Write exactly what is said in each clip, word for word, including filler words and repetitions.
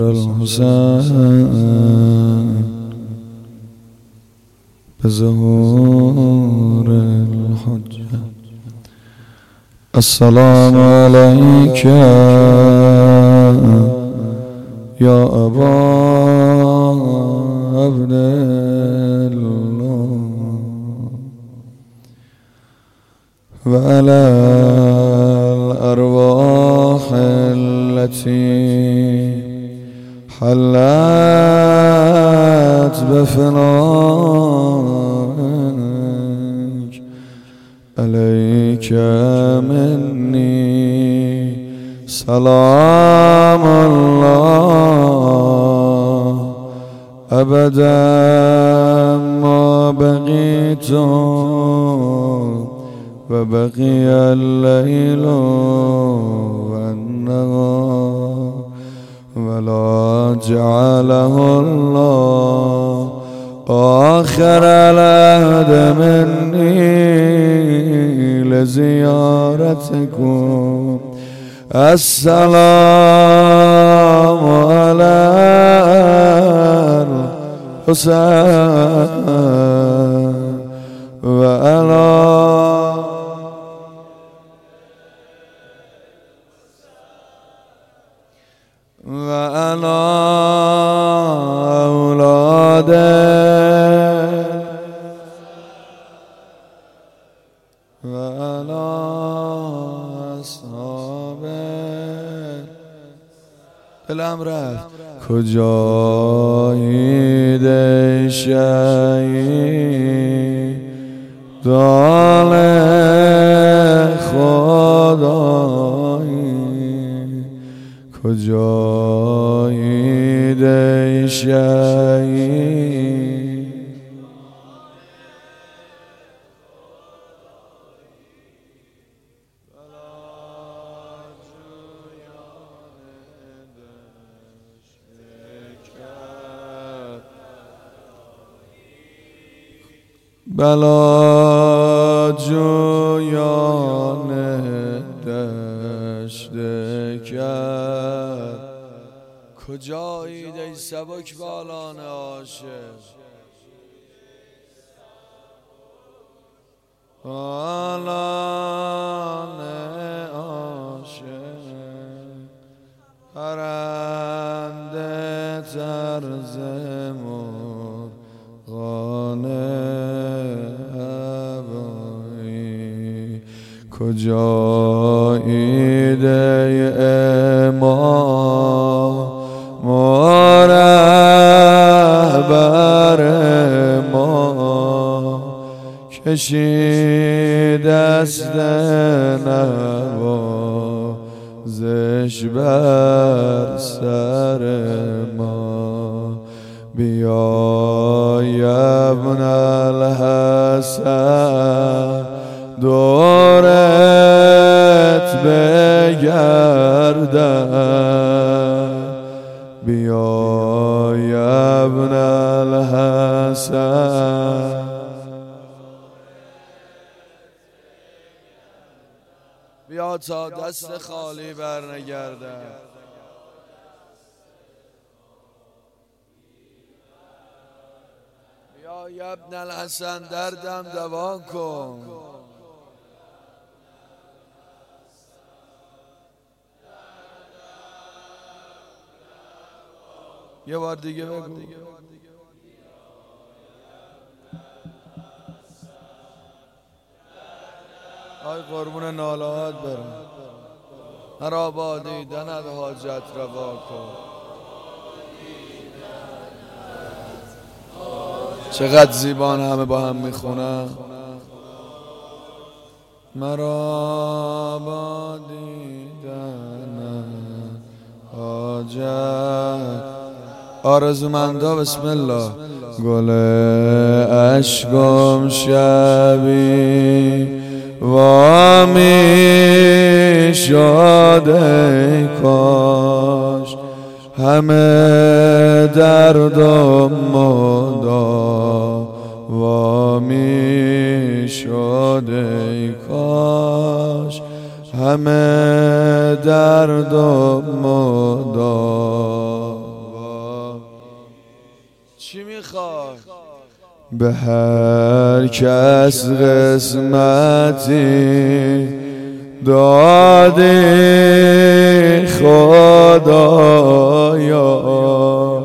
الحسين بظهور الحجة. السلام عليك يا أبا عبد الله وعلى الأرواح التي حلت بفنائك. عليك مني سلام الله أبدا ما بقيت وبقي الليل والنهار، ولا جعله الله آخر العهد مني لزيارتكم. السلام على الحسين وعلى وعلى أولاده وعلى أصحابه. دلم رفت کجایی ده شهید دال خدایی، کجایی ده شهید بلا جویان دشت کرد. کجایید ای سبک بالان عاشق، بالان عاشق پرنده طرز مرغانه هوایی. کجایید ای امام ما رهبر ما، کشید دست نوازش بر سر ما. بیا یا ابن الحسن دورت بگردم. بیا یا ابن الحسن بیا تا دست خالی بر نگردم. بیا یا ابن الحسن دردم دوا کن. یه بار دیگه بگو. آی قربون نالهات برم، هر آبادی دند حاجت روا کن. چقدر زیبان همه با هم میخونن. مرا با دیدن حاجت. آرزومندا بسم الله. گل اشکم شبی وامی شد ای کاش، همه دردم مداوامی شد ای کاش، همه درد و مدار چی میخوای؟ به هر کس قسمتی دادی خدایا،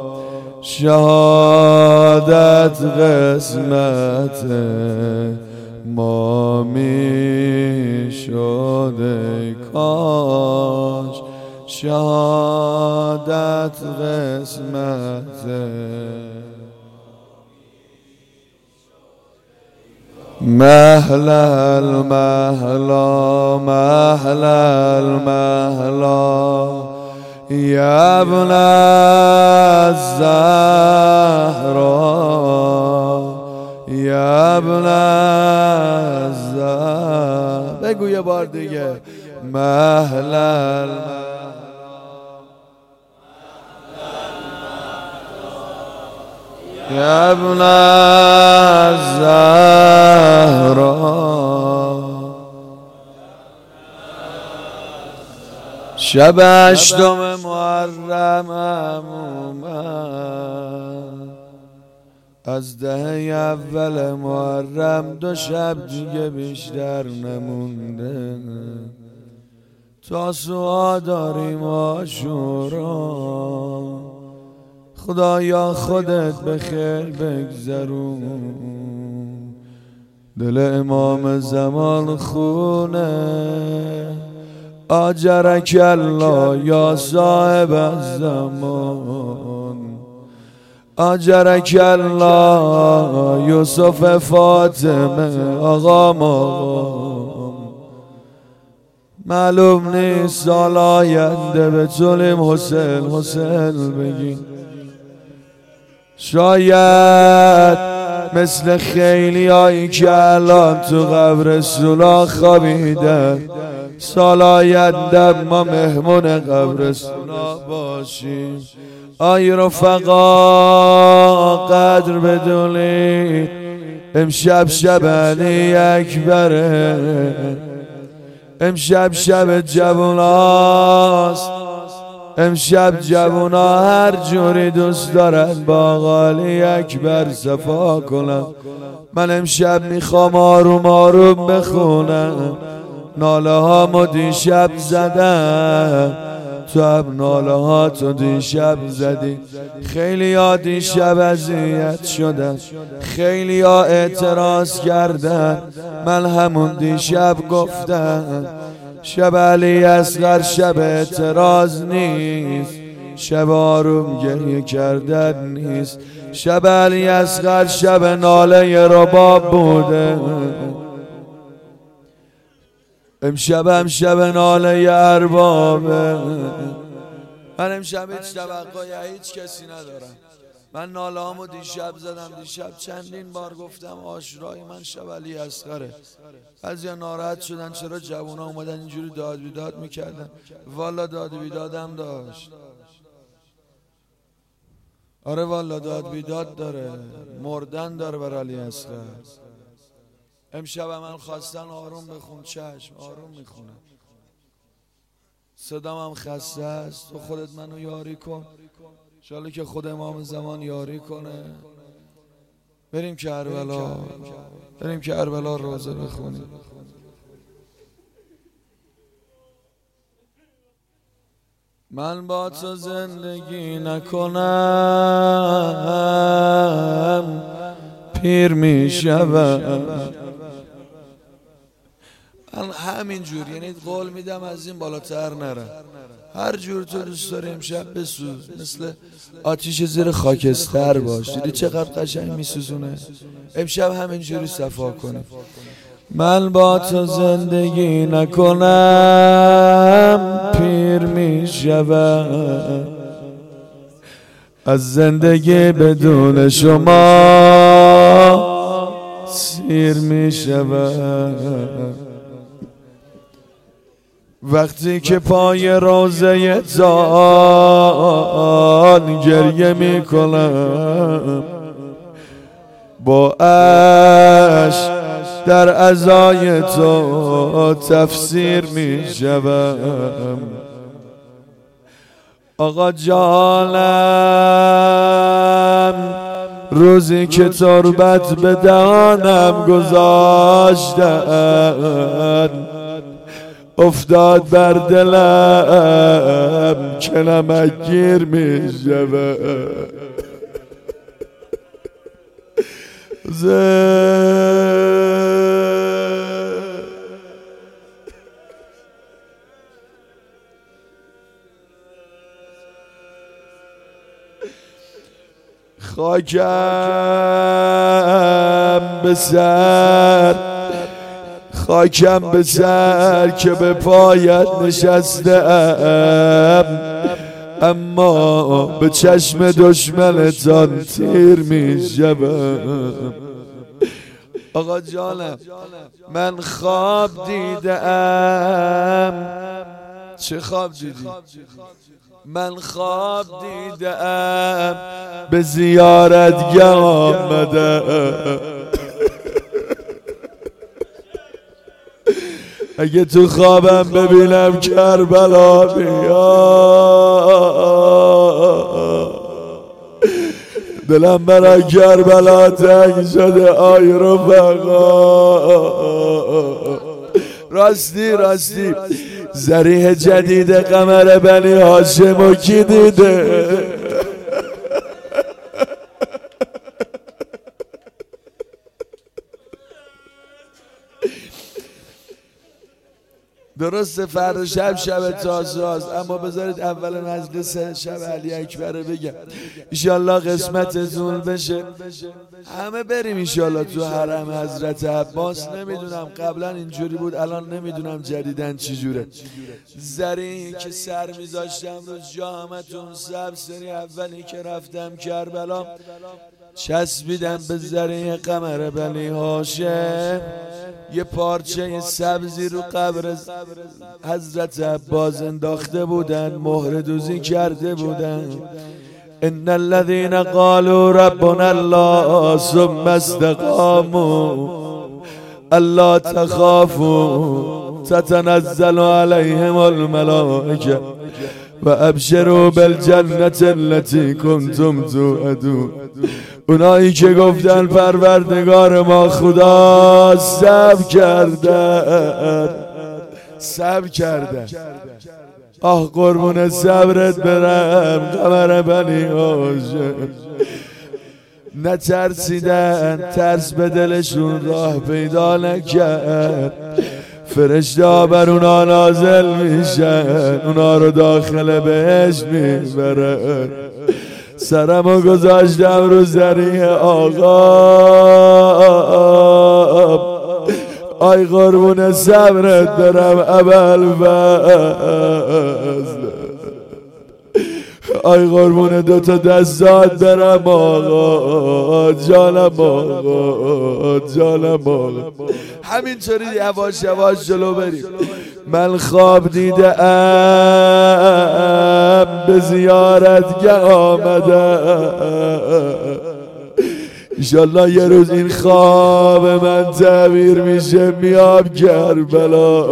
شهادت قسمت ما می شده، کاش شهادت قسمت مهلا المهلا مهلا المهلا یا ابن الزهرا یا ابن الزهرا. بگو یه بار دیگه. مهلا یا ابن الزهرا. شب هشتم محرم اومد، از دهه اول محرم دو شب دیگه بیشتر نمونده، تاسوعا داریم عاشورا. خدایا خودت به خیر بگذرون، دل امام زمان خونه. آجرک الله یا صاحب الزمان، آجرک الله یوسف فاطمه آقا مقام. معلوم نیست سال آینده بتونیم حسین حسین بگیم، شاید مثل خیلی هایی که الان تو قبر سولا خوابیدن، سال آینده ما مهمون قبر سولا باشیم. آی رفقا قدر بدونید، امشب شب علی اکبره، امشب شب جووناست، امشب جوونا هر جوری دوست دارن با علی اکبر صفا کنن. من امشب میخوام آروم آروم بخونم، ناله هامو دیشب زدم، تو هم ناله ها تو دیشب زدی. خیلی ها دیشب اذیت شدن، خیلی ها اعتراض کردن، من همون دیشب گفتم شب علی اصغر شب اعتراض نیست، شب آروم گریه کردن نیست، شب علی اصغر شب ناله رباب بوده. امشب هم شب ناله اربابه. من امشب هیچ توقعی هیچ کسی ندارم. من ناله هامو دیشب زدم، دیشب چندین بار گفتم عاشورای من شب علی اصغره. بعضیا ناراحت شدن چرا جوونا اومدن اینجوری داد بیداد میکردن. والا داد بیدادم داشت، آره والا داد بیداد داره، مردن داره بر علی اصغر. امشب من خواستن آروم بخون، چشم آروم میخونم. صدام هم خسته است، تو خودت منو یاری کن، انشالله که خود امام زمان یاری کنه. بریم کربلا، بریم کربلا روزه بخونیم. من با تو زندگی نکنم پیر میشم. من همین جور، یعنی قول میدم از این بالاتر نرم. هر جور تو دوست داری امشب بسوز، مثل آتیش زیر خاکستر باش. دیدی چقدر قشنگ میسوزونه؟ امشب همین جوری صفا کنیم. من با تو زندگی نکنم پیر میشم، از زندگی بدون شما سیر میشم. وقتی که پای روزه زان گریه میکنم، با عشق در عزای تو تفسیر میشم. آقا جانم روزی که تربت به دهانم گذاشتن افتاد بر دلم که نمکگیر می شود. خاکم به سر خاکم به سر که به پایت نشستم، اما به چشم دشمنتان تیر می شوم. آقا جانم من خواب دیدم. چه خواب دیدی؟ من خواب دیدم به زیارتگاه آمدم. اگه تو خوابم ببینم کربلا بیاد، دلم برای کربلا تنگ شده آی رفقا. راستی راستی ذریح جدید قمر بنی هاشمو کی دیده؟ درسته فردا شب شب تازه‌است، اما بذارید اول مجلس شب علی اکبر بگم ایشالله قسمتتون بشه همه بریم ایشالله تو حرم حضرت عباس. نمیدونم قبلا اینجوری بود، الان نمیدونم جدیدن چی جوره. زری که سر میذاشتم رو جامتون سب سری اولی که رفتم کربلا چسبیدم به زری قمر بنی هاشم، یه پارچه سبزی رو قبر حضرت عباس انداخته بودن، مهر دوزی کرده بودن. ان الذين قالوا ربنا الله ثم استقاموا الا تخافوا تتنزل عليهم الملائكه وابشروا بالجنة التي كنتم توعدون. اونایی که گفتن پروردگار ما خدا، صبر کردن صبر کردن آه قربون صبرت برم قمر بنی هاشم. نترسیدن، ترس به دلشون راه پیدا نکرد. فرشته بر اونا نازل میشن، اونا رو داخل بهشت میبرن. سرمو گذاشتم رو زریح آقا، آی قربون صبرت برم ابوالفضل، آی قربون دوتا دستات برم آقا جانم آقا جانم آقا. همینطوری یواش یواش جلو بریم. من خواب دیدم به زیارتگاه آمدم، انشالله یه روز این خواب من تعبیر میشه میام کربلا.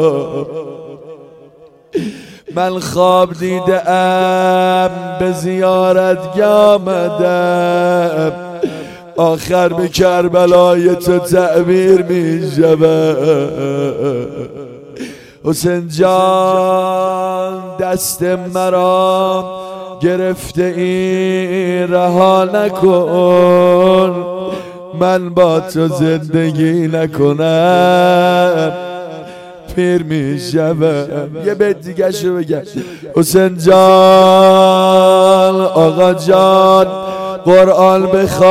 من خواب دیدم به زیارتگاه آمدم، آخر به کربلای تو تعبیر می شود. حسین جان دست مرا گرفته این رها نکن، من با تو زندگی نکنم پیر می شود. یه بیت دیگه شو بگم. حسین جان آقا جان قرآن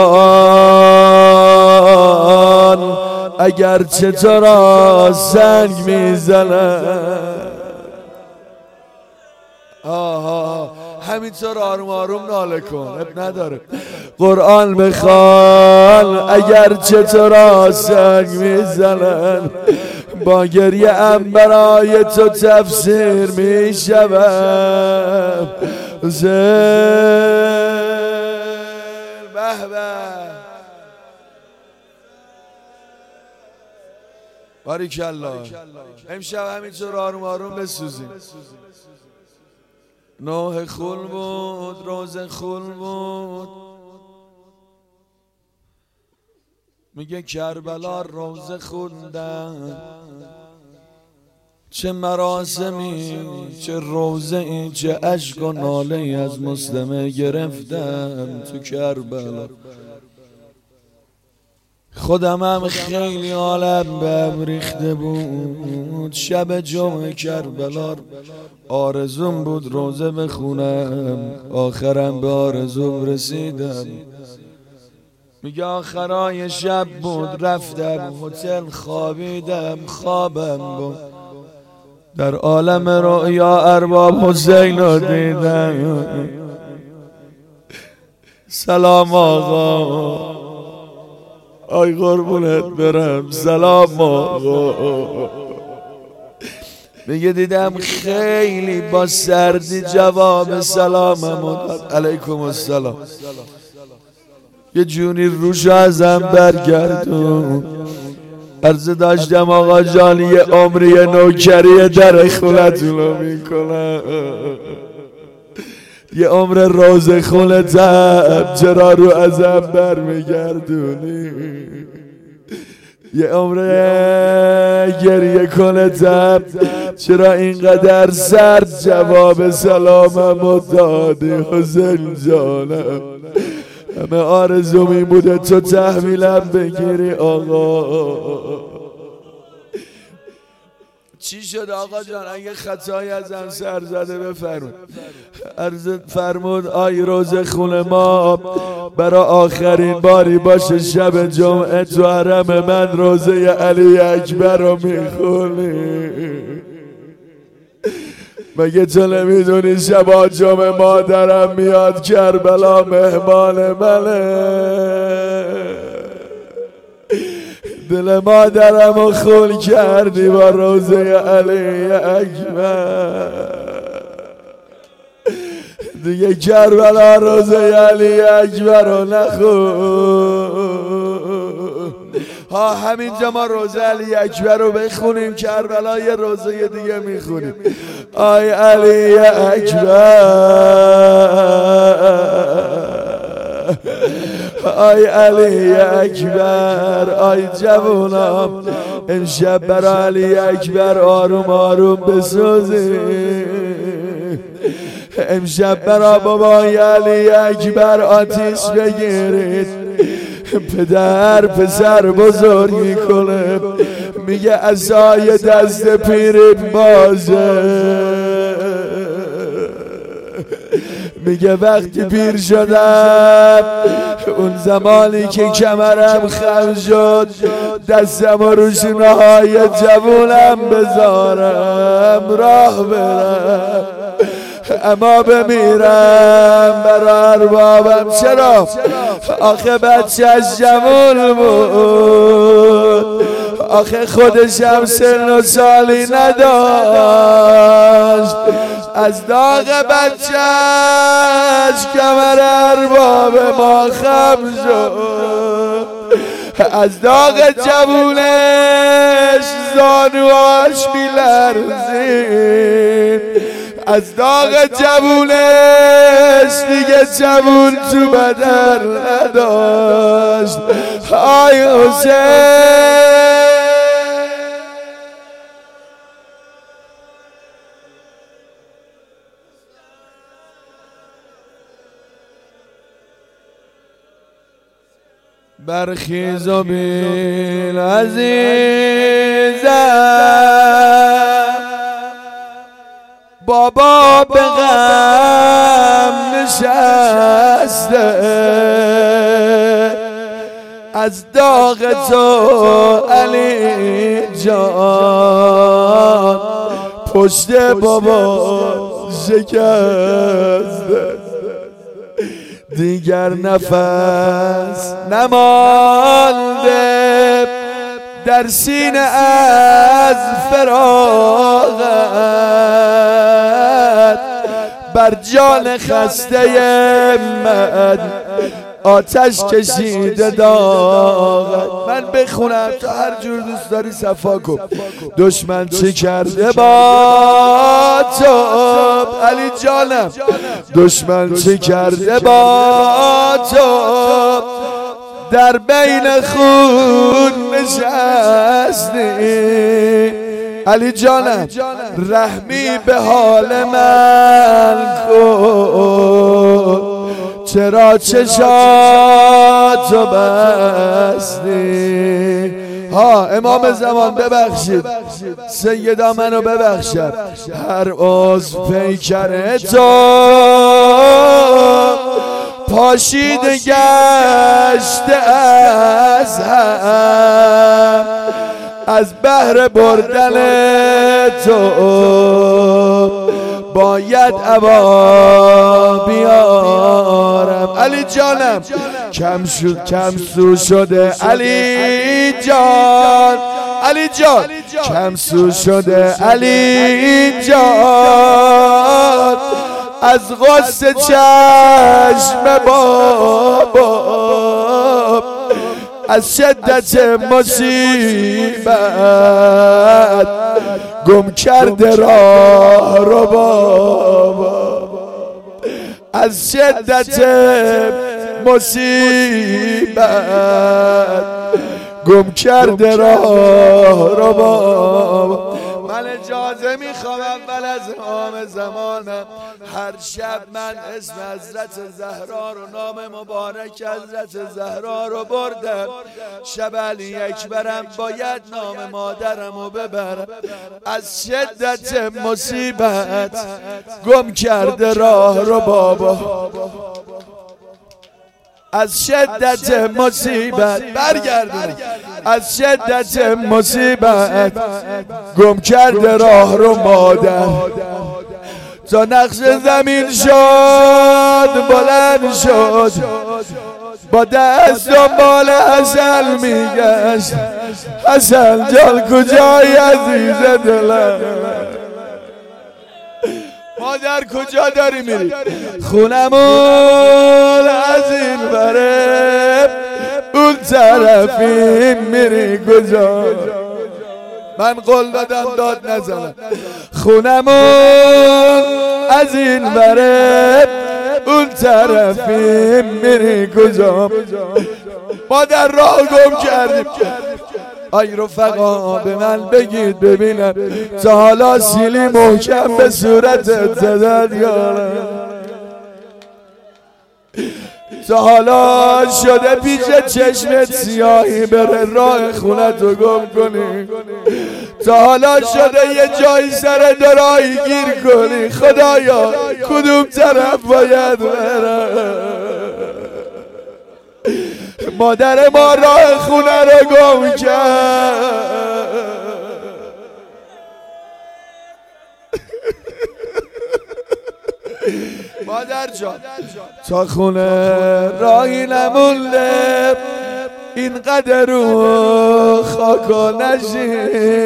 بخوان، اگر چه تو را سنگ میزنن. آها همینطور آروم آروم ناله کن، اب نداره. قرآن بخوان اگر چه تو را سنگ میزنن، با گریه ام برای تو تفسیر میشوم. به به باریکالله. امشب همینطور آروم آروم بسوزیم. نوح خون بود، روز خون بود، میگه کربلا روزه خوندن، چه مراسمی، چه روزه ای، چه اشک و ناله ای از مسلمه گرفتم تو کربلا. خودم هم خیلی حالم بهم ریخته بود، شب جمعه کربلا آرزوم بود روزه بخونم، آخرم به آرزوم رسیدم. میگه آخرای شب بود رفتم هتل خوابیدم، خوابم بود در عالم رؤیا ارباب حسین رو دیدم. سلام آقا، آی قربونت برم، سلام آقا. میگه دیدم خیلی با سردی جواب سلامم داد، علیکم السلام. یه جونی روش ازم برگردون، عرض داشتم آقا جان یه عمری نوکری در خونتونو میکنم، یه عمر روز خونتم چرا رو ازم برمیگردونی، یه عمر گریه کنتم چرا اینقدر سرد جواب سلامم دادی حسین جانم. همه آرزو می بوده تو تحویلم بگیری آقا. چی شد آقا جان؟ اگه خطایی ازم سر زده بفرمود. عرض فرمود آی روزه خونه ما برا آخرین باری باشه شب جمعه تو حرم من روزه علی اکبر رو میخونی. مگه تو نمیدونی شبا جمعه مادرم میاد کربلا مهمان منه، دل مادرم رو خون کردی با روزه علی اکبر. دیگه کربلا روزه علی اکبر رو نخون. ها همینجا ما روزه علی اکبر رو بخونیم، کربلا یه روزه دیگه میخونیم. آی علی اکبر، آی علی اکبر، آی جوونام امشب برای علی اکبر آروم آروم بسوزی. امشب برای بابای علی اکبر آتیش بگیرید. پدر پسر بزرگ میکنه، میگه عصای دست پیرت بازه. میگه وقتی پیر شدم اون زمانی که کمرم خم شد دستم و رو شونه‌های جوونم بذارم راه برم، اما بمیرم برا اربابم. چرا؟ آخه بچه‌ش جوون بود، آخه خودش هم سن و سالی نداشت، از داغ بچه‌ش کمر ارباب ما خم شد، از داغ جوونش زانواش میلرزید، از داغ جوونش دیگه جوون تو بدن نداشت. آی حسین برخیز و بیل عزیزم، بابا به غم نشسته، از داغ تو علی جان پشت بابا شکسته، دیگر نفس نمانده در سینه از فراغت، بر جان خسته من آتش کشیده داغت. من بخونم تو هر جور دوست داری صفا کن. دشمن چی کرده با تو علی جانم، دشمن چی کرده با تو، در بین خون نشستی. علی جانم رحمی به حال من کن، چرا چشاتو بستی. ها امام زمان ببخشید، سیدا منو ببخشد، هر عضو پیکر تو پاشیده گشته از هم، از بهر بردن تو باید عبا بیارم. علی جانم کم شد کم سو شده علی جان، علی جان کم سو شده علی جان، از غصه چشم بابا، از شدت مصیبت گم کرده راه رو بابا، از شدت مصیبت گم کرده راه رو بابا. من اجازه میخوام اول از امام زمانم هر شب من اسم حضرت زهرا رو، نام مبارک حضرت زهرا رو بردم، شب علی اکبرم باید نام مادرم رو ببرم، از شدت مصیبت گم کرده راه رو بابا، از شدت مصیبت برگردون، از شدت مصیبت گم کرده راه رو مادر. تا نقش زمین شد بلند شد، با دست دنبال حسن میگشت، حسن جان کجای عزیز دلم، مادر کجا داری میری؟ خونمون از این بره، اون طرفی میری کجا؟ من قول دادم داد نزنم. خونمون از این بره، اون طرفی میری کجا؟ ما در راه گم کردیم. آی رفقا به من بگید ببینم تا حالا سیلی محکم به صورتت زدن یارم؟ تا حالا شده پیش چشمت سیاهی بره راه خونتو گم کنی؟ تا حالا شده یه جایی سر دراهی گیر کنی؟ خدایا کدوم طرف باید برم؟ مادر ما راه خونه رو گم کرد. مادر جان تا خونه راهی نمونده، اینقدر رو خاکا نشی،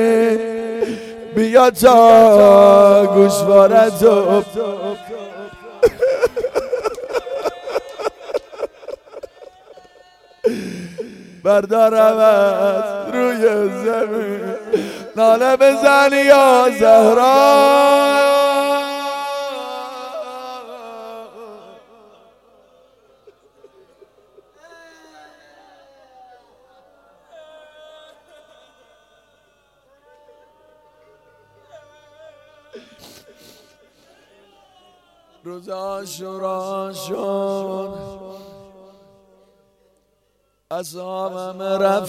بیا تا گوشوارتو بردارم از روی زمین، ناله بزن یا زهرا. روز عاشورا شد، اصحابم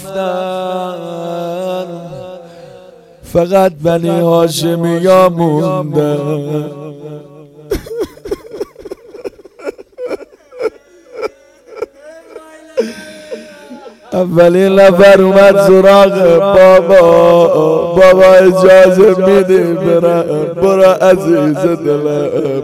رفتن، فقط بنی هاشمیا موندن. اولین نفر اومد سراغ بابا، بابا اجازه میدی برم؟ برو عزیز دلم.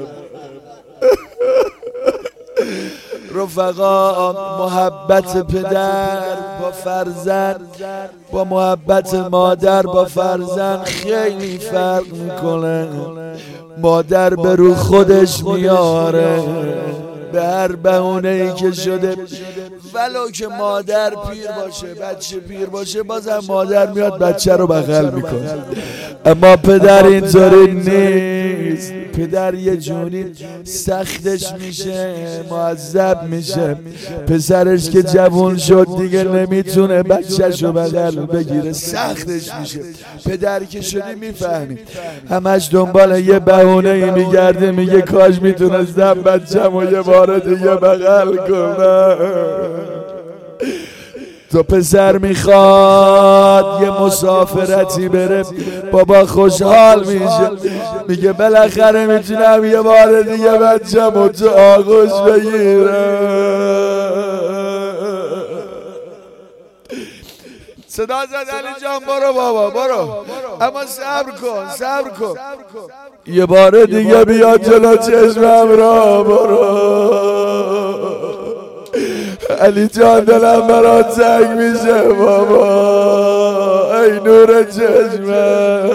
رفقا محبت پدر با فرزند با محبت مادر با فرزند خیلی فرق میکنه. مادر به رو خودش میاره به هر بهونه ای که شده، ولو که مادر پیر باشه بچه پیر باشه بازم مادر میاد بچه رو بغل میکنه. اما پدر اینطوری نیست. نیست. پدر یه جوری سختش میشه، معذب میشه. پسرش که جوون شد دیگه نمیتونه بچه‌شو بغل بگیره، سختش میشه. پدر که شدی میفهمی همش دنبال یه بهونه‌ای میگرده، میگه کاش میتونستم بچه‌مو یه بار دیگه بغل کنم. تو پسر میخواد یه مسافرتی بره، بابا خوشحال میشه، میگه بالاخره میتونم یه بار دیگه بچه‌مو تو آغوش بگیرم. صدا زد علی جان برو بابا برو، اما صبر کن صبر کن، یه بار دیگه بیا جلو چشمم را برو. علی جان دلم برات تنگ میشه بابا، ای نور چشمم،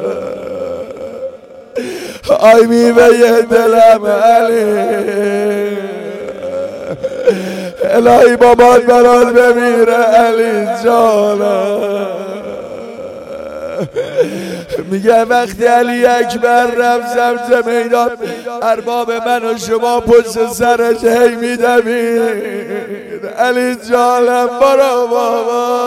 آی میوه دلم علی، الهی بابات برات بمیره علی جانم. میگه وقتی علی اکبر رفت سمت میدان، ارباب من و شما پشت سرش هی میدوید، علی جانم برو بابا.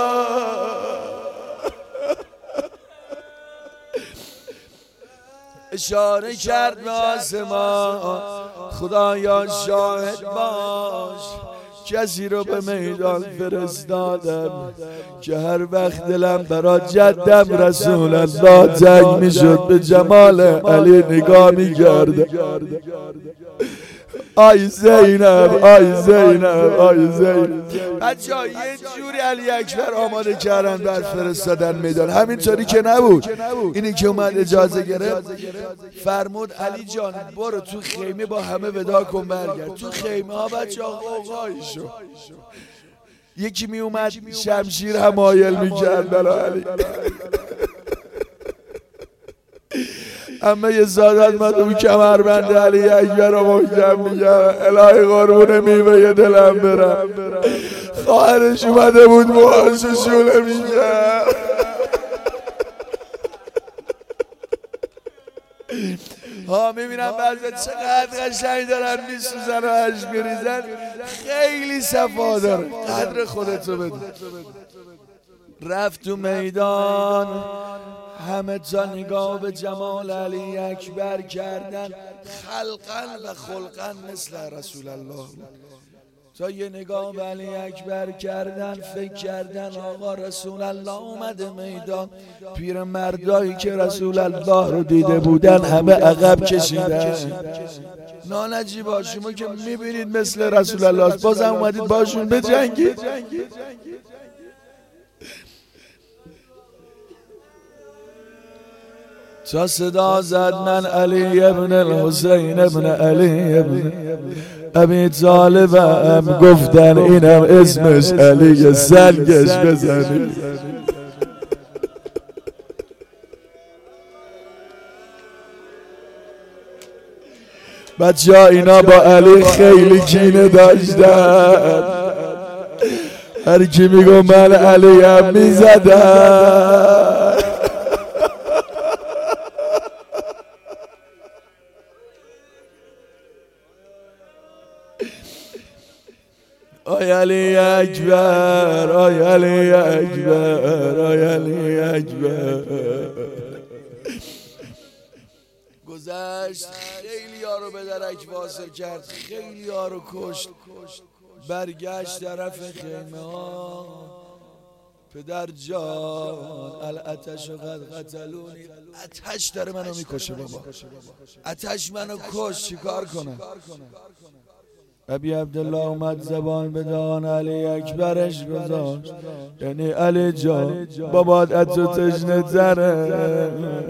اشاره کرد به آسمان، خدایا شاهد باش، کسی رو به میدان فرستادم که هر وقت دلم برا جدم رسول الله تنگ میشد به جمال علی نگاه میکرد. آی زینب آی زینب آی زینب. بچه ها یه جوری علی اکبر آماده کردن بر فرستادن میدان، همینطوری که نبود. اینی که اومد اجازه گرفت فرمود علی جان برو تو خیمه با همه ودا کن برگرد. تو خیمه ها بچه ها غوغایی شد، یکی می اومد شمشیر همایل میکرد برای علی. اما یه زادت من اون کمربند علی اکبر رو محکم میگم، الهی قربون میوه دلم برم. خواهرش اومده بود موهاشو شوله میکرد. ها میبینم بعضی چقدر قشنگ دارن میسوزن و عشق میریزن، خیلی صفا داره. قدر خودتو بده. رفت تو میدان، همه تا نگاه به جمال علی اکبر کردن، خلقن و خلقن مثل رسول الله. تا یه نگاه به علی اکبر کردن، فکر کردن آقا رسول الله اومده میدان. پیر مردایی که رسول الله رو دیده بودن همه عقب کشیدن. نانجیبا شما که میبینید مثل رسول الله بازم اومدید باشون بجنگید. تا صدا زد من علی ابن الحسین ابن علی ابن ابی طالبم، گفتن اینم اسمش علی، سنگش بزنید. بچه ها اینا با علی خیلی کینه داشتن، هر کی میگو من علی هم میزدن. آی علی اکبر آی علی اکبر آی علی اکبر. گذشت خیلی ها رو به درک واصل کرد، خیلی ها رو کشت. برگشت طرف خیمه ها، پدر جان الاتش و قد قتلونی، آتش داره منو میکشه بابا، آتش منو کش، چیکار کنم؟ ابی عبدالله اومد زبان به دهان علی اکبرش گذاشت، یعنی علی جان بابات از تو تشنه تره،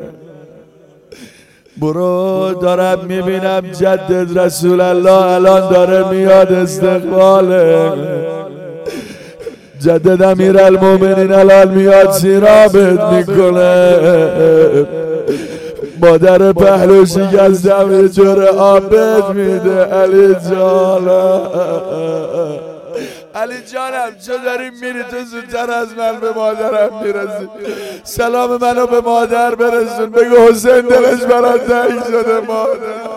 برو دارم میبینم جدد رسول الله الان داره میاد استقباله، جدد امیر المومنین الان میاد سیرابت میکنه، مادر پهلو شکستم یه جور آبت میده علی جانا. علی جانم چه داریم میری تو زودتر از من به مادرم میرسی. سلام منو به مادر برسون، بگو حسین دلش برات تنگ شده مادر.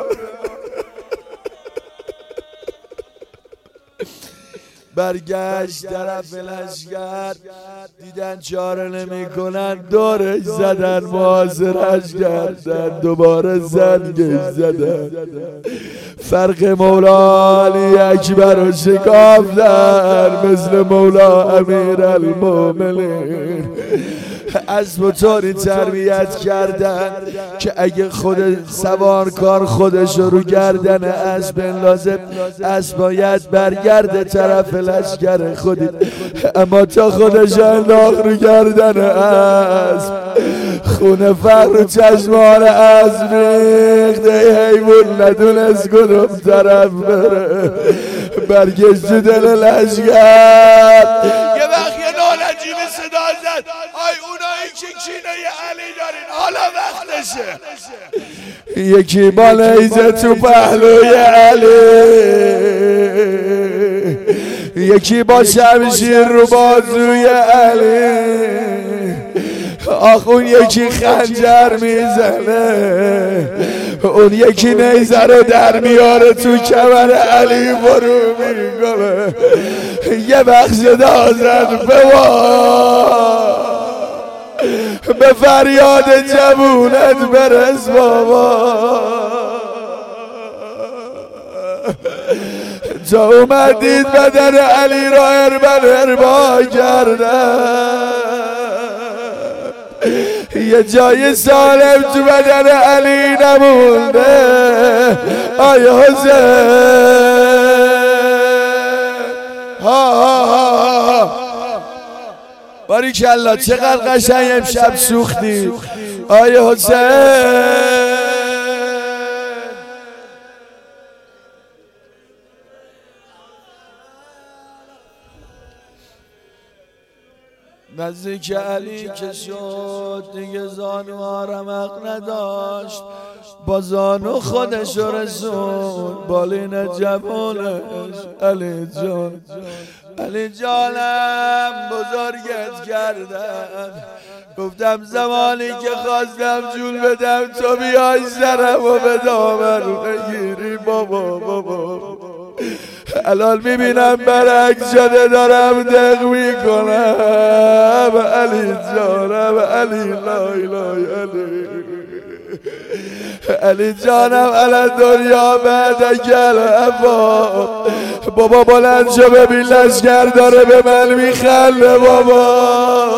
برگشت طرف لشگر، دیدن چاره نمی کنن، دورش زدن، محاصرش کردن، دوباره زنگش زدن. فرق مولا علی اکبر رو شکافتن مثل مولا امیر المومنین. اسب و طوری تربیت کردن که اگه خود سوار کار خودش رو گردن اسب لازم، اسب باید برگرده طرف لشگر خودی، اما تا خودش انداخت رو گردن اسب، خونه فر رو چشمان اسب ریخته، حیوان ندونست کدوم طرف بره، برگشت تو دل لشگر. یه وقت یه نالجیب صدا زد، آی اونایی که کینه علی دارین حالا وقتشه. یکی با نیزه تو پهلوی علی، یکی با شمشیر رو بازوی علی، آخ اون یکی خنجر میزنه، اون یکی نیزه رو در میاره تو کمر علی فرو میکنه. یه وقت صدا زد به فریاد جوونت برس بابا، تا اومدید بدن علی را اربن اربا کردن، یه جای سالم تو بدن علی نمونده. آیا حسین ها ها ها ها باریکالله چقدر قشنگ امشب سوختی آیا حسین. نزدیک علی که شد دیگه زانوها رمق نداشت، با زانو خودش رسون بالین جوانش. علی جان علی جانم بزرگت کردم، گفتم زمانی که خواستم جون بدم تو بیای سرم و به دامن بگیری. بابا بابا الان میبینم برعکس شده دارم دق میکنم. علی جانم علی لای لای علی علی جانم علی دنیا بعد گلبا. بابا بلند شو ببین لشگر داره به من میخنده بابا.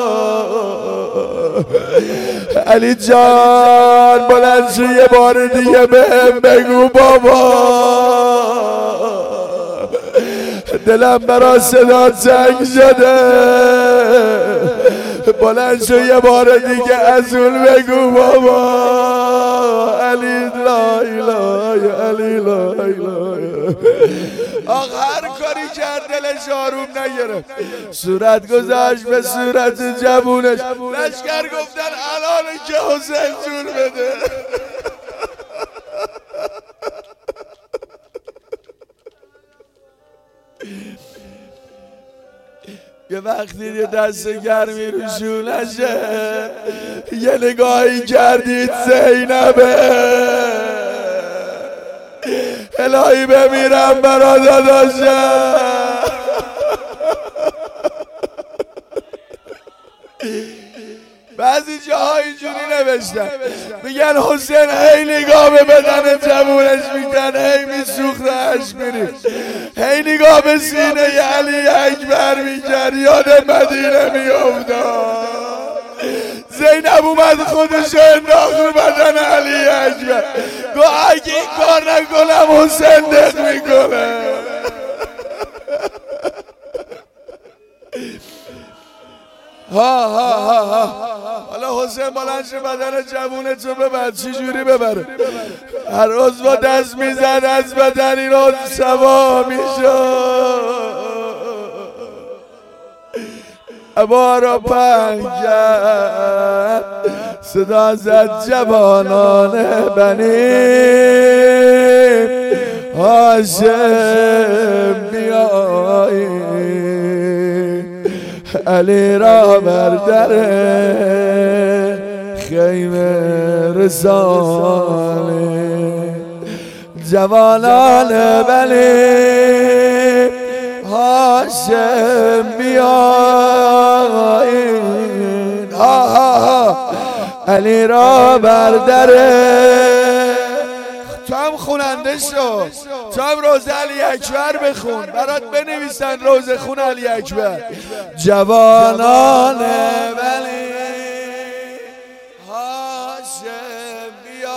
علی جان بلند شو یه بار دیگه بهم بگو بابا، دلم برا صدا تنگ شده. بلند شو یه بار دیگه از اون بگو بابا. علی لا اله علی لا اله. آقا هر کاری کرد دلش آروم نگرفت، صورت گذاشت به صورت جوونش. لشکر گفتن الان که حسین جون بده. یه وقتی یه دست گرمی رو شونشه، یه نگاهی کردید زینبه. الهی بمیرم برا داداشم. بعضی جاها اینجوری نوشتن میگن حسین هی نگاه به بدن جوونش میکن، هی میسوختش میری، هی نگاه به سینه علی اکبر میکرد، یاد مدینه میافتاد. زینب اومد خودش انداخت رو بدن علی اکبر، گو اگه این کار نکنم حسین دق میکنه. ها ها ها ها حالا حسین بلند شه بدن جوونتو ببر. چی جوری ببره؟ هر روز با دست میزد از بدن اینو سوا میشد. عبا را پنگ کرد، صدا زد جوانان بنی هاشم بیایید. علی را بر در خیمه رسانه جوانان بنی هاشم بیاین ها ها ها علی را بر در تو هم خوننده شو تو هم روز علی اکبر بخون برات بنویسن روز خون علی اکبر جوانان بنی هاشم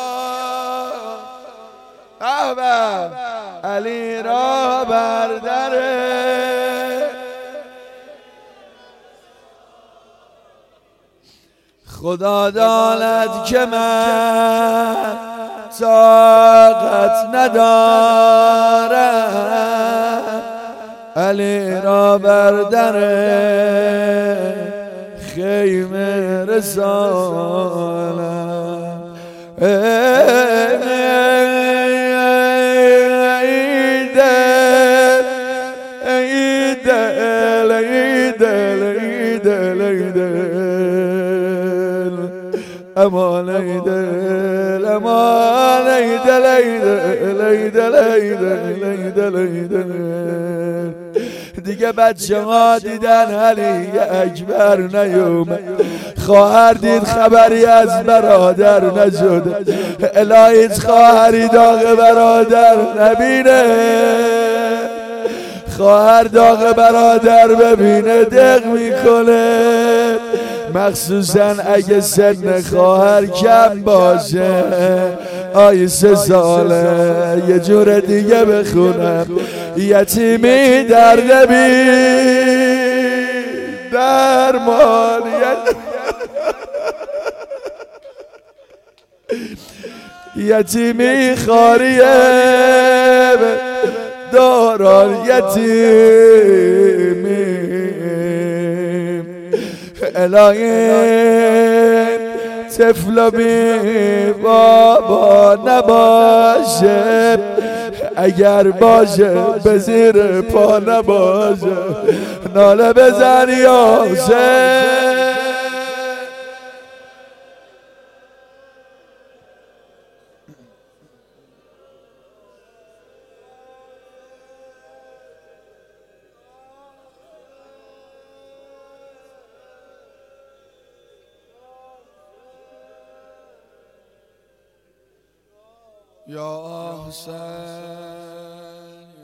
بیاین علی را بر در خدا داند که من طاقت ندارم علی را بر در خیمه رسانم ای دل ای دل ای دل ای دل ای دل امان ای دل امان ای دل ای دل ای دل ای دل ای دل ای دل دیگه بچه ها دیدن علی اکبر نیومد خواهر دید خبری از برادر نشد الهیت خواهری داغ برادر نبینه خواهر داغ برادر ببینه دق میکنه مخصوصا اگه سن خواهر کم باشه آی سه ساله یه جور دیگه بخونم یتیمی در نبی در مالیت یتیمی خاریه دارال یتیمی الهی طفل بی بابا نباشه اگر باشه به زیر پا نباشه ناله بزن یا حسین یا حسین